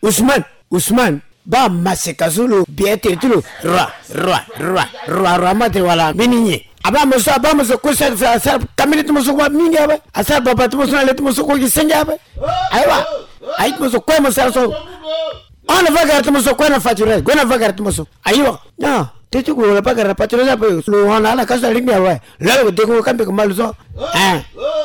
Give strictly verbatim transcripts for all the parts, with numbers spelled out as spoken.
Ousmane, Ousmane, ba masekazulu bietetulu ra ra ra ra ra mate wala bininye. Aba muso aba muso ko sa sa kamini to muso kwa mingi aba. Asa baba to muso na let muso ko gisenja aba. Aiwa. Ai muso ko muso so. Ona vagar to muso ko na fature. Go na vagar to muso. Aiwa. Ya, tetu ko la vagar fature na pe. Lo ona la kasa lingi aba. La ko de ko kambe ko maluso. Ah.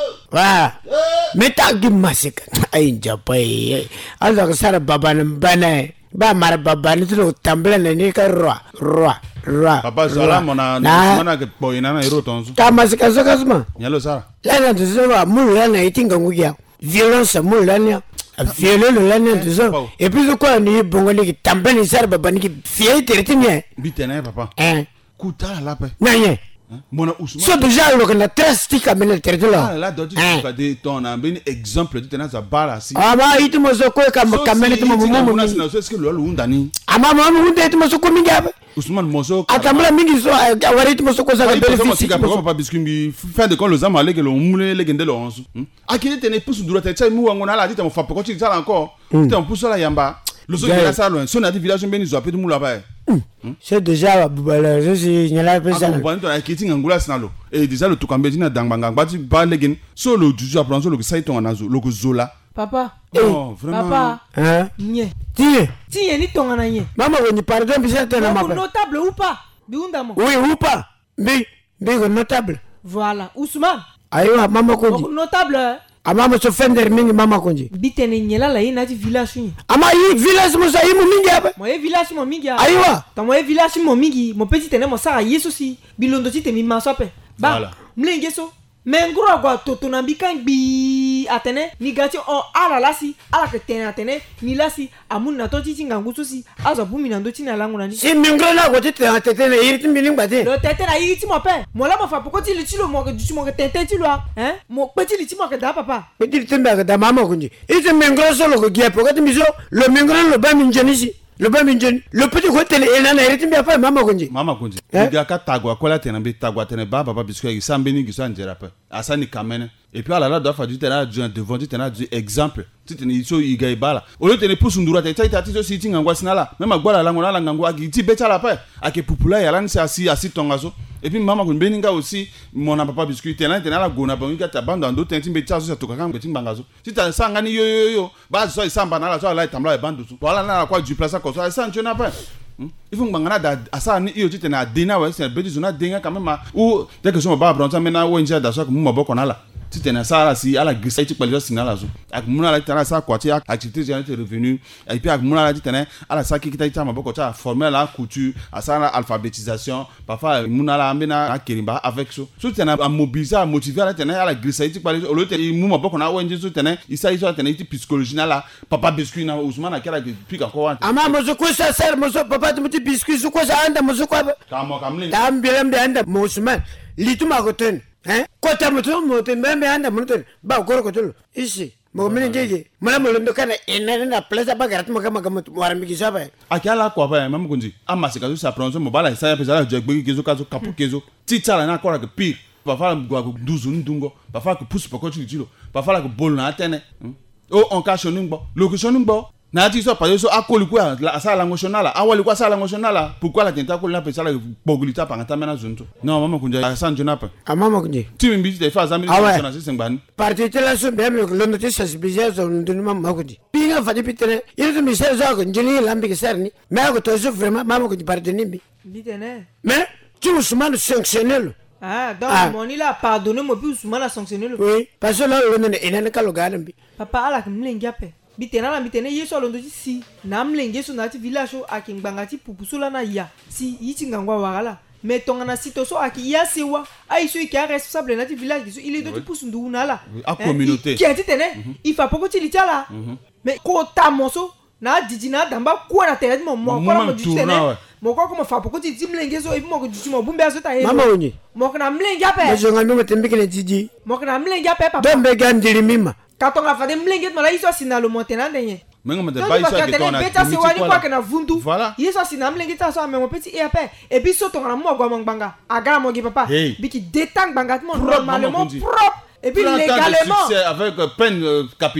Wa. Meta gi masika. Ai japai. Alda ko sara baba na bana. Ba mara baba ni to tambla na ni ka ro ro ro. Papa sala mona mona ke boina na iro tonso. Ta masika so kasma. Nyalo sara. Lana to so ba mulu na itinga ngugia. Violence mulu lana. Violence lana to so. Et puis quoi ni bongo ni tambla ni sara baba ni fié teretinya. Bitene papa. Eh. Kuta la pe. Nanye. Mona Ousmane. So déjà lo kana trastika mena tertela. Ah là doit tu de ton un exemple de tenaz a bala si. Ah ba itu mo so ko ka kamene to mo mo mo. Est-ce que lo undani? Ama mo mo unde to mo so ko mingi aba. Ousmane Moso. Atamla mingi so wari to mo so ko sa bénéfice. Papa biscuit fin de quand le zama le que lo mule le gende lo onsu. Akile tene pousse dura tete mu ngona la dit mo fa poko ti sala encore. Tu en pousse la yamba. Le so de la salle son a dit village mbeni zo apeti mu la ba. C'est déjà bubala je suis nyala pesa. Ah bon, toi qui tinga ngula sinalo. Et déjà le tukambe dina danganga bati ba legen. So le du apprendre le saito nganazo, le zola. Papa. Oh, vraiment. Papa. Hein? Nye. Tiens. Tiens ni tonga na nye. Maman on y pardon bisa tena maman. Notable ou pas? Biunda mo. Oui ou pas? Mais mais notable. Voilà. Ousmane. Ayo maman ko. Notable. Ama so fender mingi mama konji. Bitene nyela la ina ti village ni. Ama yi village mo sa yi mo mingi aba. Mo e village mo mingi. Aywa. Ta mo e village mo mingi, mo petit tene mo sara yeso si bilondo ti te mi masope. Ba. Voilà. Mlenge so. Mengro gwa toto na bikan bi atene ni gati on ala lasi ala ke tene atene ni lasi amun na to ti tinga ngusu si azo bumi na ndo ti na langu na ni. Si mengro na go ti te atene yiri ti miling bate. Lo tete na yiri ti mo pe. Mo la mo fa poko ti li ti lo mo ke du mo ke tete ti lo hein. Mo petit li ti mo ke da papa. Petit ti mba ke da mama konji. Ite mengro so lo go gia poko ti miso lo mengro lo ba minjeni si. Le ba minjeni. Le petit ko tele ena na yiri ti mba pa mama konji. Mama konji. Nga ka tagwa kola tena be tagwa tena ba papa biscuit ki sambeni ki so anjera pe. Asani kamene. Et puis, là, doit faire du terrain devant du terrain du exemple. Tu te dis, il y a bala. Au lieu de ne pas se ndura, tu as dit, si tu as un sinala, même à Guala, la ngona, la ngangwa, qui dit, bêta la paix, à que popula, yalan, c'est assis, assis ton gazo. Et puis, maman, une beninga aussi, mon papa biscuit, t'es là, t'es là, la gona, bon, tu as bande d'autres, tu bêta, ça, tu as un petit bangazo. Si tu as un sangani, yo, yo, yo, bah, ça, il s'en banala, ça, là, il t'embla, et bande dessous. Voilà, là, quoi, du place à quoi, ça, tu n'as pas. Il faut que ngana à ça ni yo tite na dena ouais c'est bêtise on a denga quand même ou dès que son ba bronza mena wo inja da so ko mo boko na la tite na sala si ala grisa ti pale so na zo ak muna la tana sa kwati activité j'ai été revenu et puis ak muna la tite na ala sa ki kita ta mo boko ta former la couture asana alphabétisation parfois muna la mbena akirimba avec so so tite na mobiliser à motiver la tite ala grisa ti pale o lo te mu mo boko na wo inja so tite na isa iso tite na ti psychologie na la papa biscuit na Ousmane akala pika ko wa ama mo so ko sa ser mo so papa tu ti biscuit su ko sa anda mo so ko ba kamo kamle tam bilam de anda mo Ousmane lituma ko ten hein ko ta mo to mo ten membe anda mo ten ba ko ko tul ici mo mene jeje mala mo ndo kana ena na place ba garat mo kama kama warambi kisaba akala kwa ba même kunji amasika so sa prononce mo bala sa pesa la jegbe kezo kazo kapu kezo titala na akora ke pi parfois gwa ko douze ndungo parfois ko pousse poko tilo parfois la ko bol na atene o on cache nungbo location nungbo na ti so pa so akoli kwa la sala ngoshonala awali kwa sala ngoshonala pourquoi la tenta akoli na pesa la bogulita pangata mena zunto non mama kunja sanjo napa amama kunje ti mbi te fa zamini na sisi ngani parti tela so be me lo note sensibiliser so nduni mama kunji pinga fadi pitene yeto mi ser zo ko njini lambi ke serni me ko to so vraiment mama kunji parti nimbi bitene mais tu Ousmane sanctionner. Ah, donc ah. Mon il a pardonné mon plus Ousmane a sanctionné le. Oui, parce que là on est ena ka lo galambi papa ala mlenga pe bitena la bitene yeso londo si na mlenge so na ti village o akingbanga ti pupusula na ya si yiti ngangwa wala mais tonga na sito so aki ya sewa ai so ki responsable na ti village so il est de ti pusu ndu na la a communauté qui a ti tene il fa poko ti litala mais ko ta moso na dijina damba ko na tele mo mo ko mo di tene mo ko ko mo fa poko ti ti mlenge so e mo ko di mo bumbe so ta e mama onyi mo ko na mlenge pe mo jonga mi mo tembe kene jiji mo ko na mlenge pe papa dombe gandiri mima katonga fa de mlenge mala iso sinalo montena ndenye mengo me de ba iso ke tona beta se wani kwa kana vundu voilà iso sinam mlenge ta so me mo petit e pe e bi so tonga mo gwa mbanga aga mo gi papa biki détang banga mo normalement propre et puis légalement avec peine capitale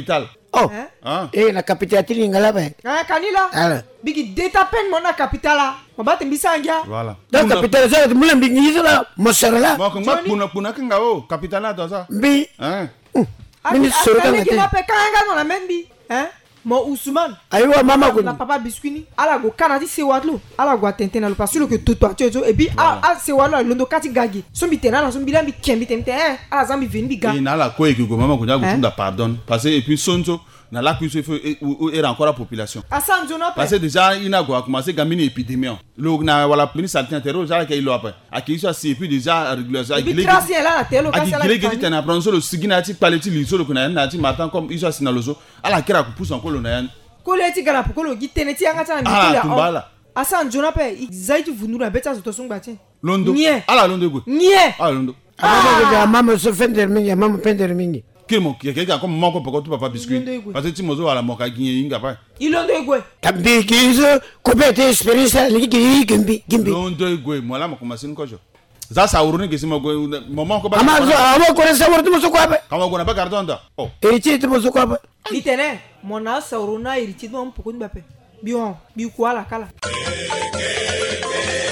Oh. Ah. Eh na capitale tili ngala ba. Ah kanila. Ala. Bigi data pen mona capitala. Mabate mbisanga. Voilà. Da capitale ça mulen bi ngi la mosarala. Mo ko ma puna puna kinga o capitale na to ça. Bi. Hein. Mini soro kan ngate. Ki kanga no la menbi. Hein? Mo Ousmane. Aywa mama ko. Na papa biscuini. Ala go kanati se watlo. Ala go atentena lo parce que tout toi tu et puis a se watlo londo kati gagi. So bi tena na so bi lambi kembi temte hein. Ala zambi veni bi ga. Et na la ko e ko mama ko ja go tunda pardon parce et puis sonzo na la cuisse et encore la population. Asan Jona parce que déjà il a commencé à une épidémie. Le na wala pleni santé terreau já que il a pas. Aki ça c'est puis déjà régularisé. Et puis tracé là la télé kasi la. Aki gele gele na prendre le siginati paleti liso le kuna na ti matin comme il soit sinalozo. Ala kira ku pousse encore le na yan. Ko le ti gala ko lo gitene ti anga tana mi ya. Ah, Asan Jona pe zaiti vunura beta zo to sungba tin. Londo. Nie. Ala londo go. Nie. Ala londo. Ah mama so fender mingi mama pender mingi. Kimo quelqu'un comme mon papa papa biscuit parce que tu mozo ala moka ginye inga pa. Ilondo egwe. Kambi kizo kopete experience ligi gimbi gimbi. Londo egwe moi la mo commencer nkojo. Za sa uruni ke simo go maman ko ba. Ama zo ama ko sa wurtu muso kwa ba. Kama go na ba carton da. Oh. E chi tu muso kwa ba. Litene mona sa uruna irichi do mpoko mbape. Bion bi kwa la kala.